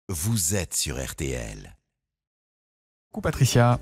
vous êtes sur RTL. Coucou Patricia.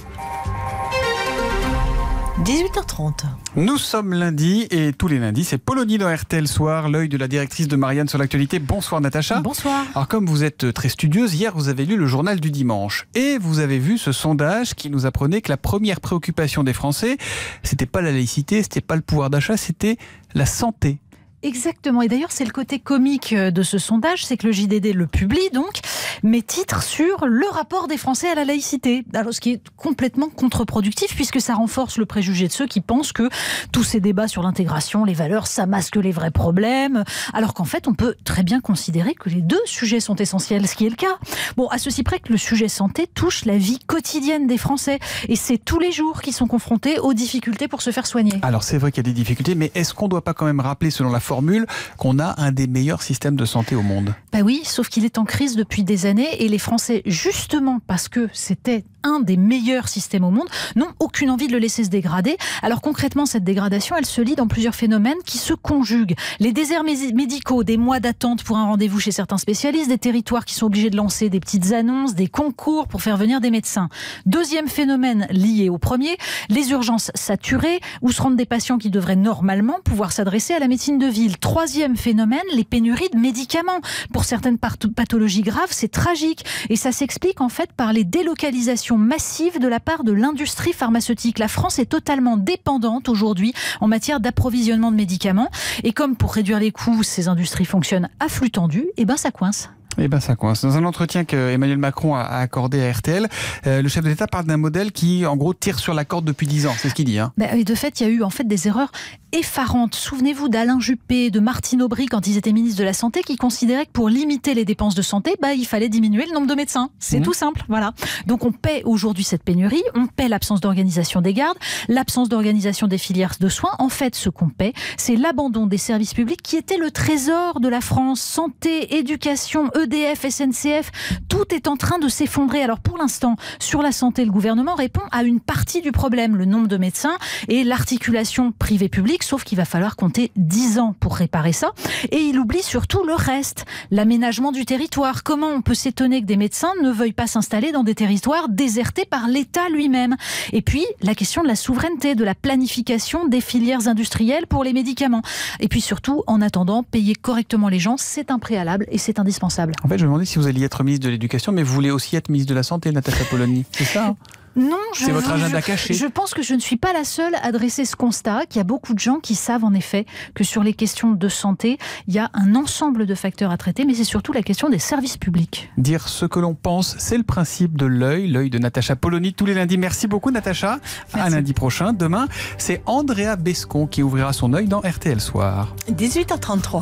18h30. Nous sommes lundi et tous les lundis, c'est Polonie dans RTL Soir, l'œil de la directrice de Marianne sur l'actualité. Bonsoir Natacha. Bonsoir. Alors comme vous êtes très studieuse, hier vous avez lu le journal du dimanche et vous avez vu ce sondage qui nous apprenait que la première préoccupation des Français, c'était pas la laïcité, c'était pas le pouvoir d'achat, c'était la santé. Exactement. Et d'ailleurs, c'est le côté comique de ce sondage, c'est que le JDD le publie donc, mais titre sur le rapport des Français à la laïcité. Alors, ce qui est complètement contre-productif puisque ça renforce le préjugé de ceux qui pensent que tous ces débats sur l'intégration, les valeurs, ça masque les vrais problèmes. Alors qu'en fait, on peut très bien considérer que les deux sujets sont essentiels, ce qui est le cas. Bon, à ceci près que le sujet santé touche la vie quotidienne des Français. Et c'est tous les jours qu'ils sont confrontés aux difficultés pour se faire soigner. Alors, c'est vrai qu'il y a des difficultés, mais est-ce qu'on ne doit pas quand même rappeler, selon la formule, qu'on a un des meilleurs systèmes de santé au monde? Bah oui, sauf qu'il est en crise depuis des années et les Français, justement parce que c'était un des meilleurs systèmes au monde, n'ont aucune envie de le laisser se dégrader. Alors concrètement, cette dégradation, elle se lie dans plusieurs phénomènes qui se conjuguent. Les déserts médicaux, des mois d'attente pour un rendez-vous chez certains spécialistes, des territoires qui sont obligés de lancer des petites annonces, des concours pour faire venir des médecins. Deuxième phénomène lié au premier, les urgences saturées, où se rendent des patients qui devraient normalement pouvoir s'adresser à la médecine de ville. Troisième phénomène, les pénuries de médicaments. Pour certaines pathologies graves, c'est tragique. Et ça s'explique en fait par les délocalisations massives de la part de l'industrie pharmaceutique. La France est totalement dépendante aujourd'hui en matière d'approvisionnement de médicaments. Et comme pour réduire les coûts, ces industries fonctionnent à flux tendu, et ben ça coince. Eh ben ça coince. Dans un entretien que Emmanuel Macron a accordé à RTL, le chef de l'État parle d'un modèle qui, en gros, tire sur la corde depuis 10 ans. C'est ce qu'il dit. Et de fait, il y a eu en fait des erreurs effarantes. Souvenez-vous d'Alain Juppé, de Martine Aubry quand ils étaient ministres de la Santé, qui considéraient que pour limiter les dépenses de santé, il fallait diminuer le nombre de médecins. C'est tout simple, voilà. Donc on paie aujourd'hui cette pénurie, on paie l'absence d'organisation des gardes, l'absence d'organisation des filières de soins. En fait, ce qu'on paie, c'est l'abandon des services publics qui étaient le trésor de la France. Santé, éducation, EDF, SNCF, tout est en train de s'effondrer. Alors pour l'instant, sur la santé, le gouvernement répond à une partie du problème, le nombre de médecins et l'articulation privée-publique, sauf qu'il va falloir compter 10 ans pour réparer ça. Et il oublie surtout le reste, l'aménagement du territoire. Comment on peut s'étonner que des médecins ne veuillent pas s'installer dans des territoires désertés par l'État lui-même? Et puis, la question de la souveraineté, de la planification des filières industrielles pour les médicaments. Et puis surtout, en attendant, payer correctement les gens, c'est un préalable et c'est indispensable. En fait, je me demandais si vous alliez être ministre de l'Éducation, mais vous voulez aussi être ministre de la Santé, Natacha Polony. C'est ça Non, c'est votre agenda caché. Je pense que je ne suis pas la seule à dresser ce constat, qu'il y a beaucoup de gens qui savent en effet que sur les questions de santé, il y a un ensemble de facteurs à traiter, mais c'est surtout la question des services publics. Dire ce que l'on pense, c'est le principe de l'œil de Natacha Polony tous les lundis. Merci beaucoup Natacha. Merci. À lundi prochain. Demain, c'est Andrea Bescon qui ouvrira son œil dans RTL Soir. 18h33.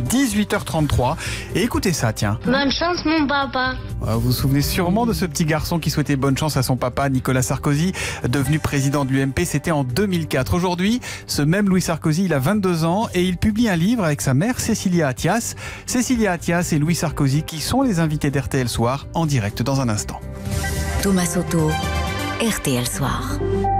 18h33. Et écoutez ça, tiens. Bonne chance, mon papa. Vous vous souvenez sûrement de ce petit garçon qui souhaitait bonne chance à son papa, Nicolas Sarkozy, devenu président de l'UMP, c'était en 2004. Aujourd'hui, ce même Louis Sarkozy, il a 22 ans et il publie un livre avec sa mère, Cécilia Attias. Cécilia Attias et Louis Sarkozy qui sont les invités d'RTL Soir en direct dans un instant. Thomas Soto, RTL Soir.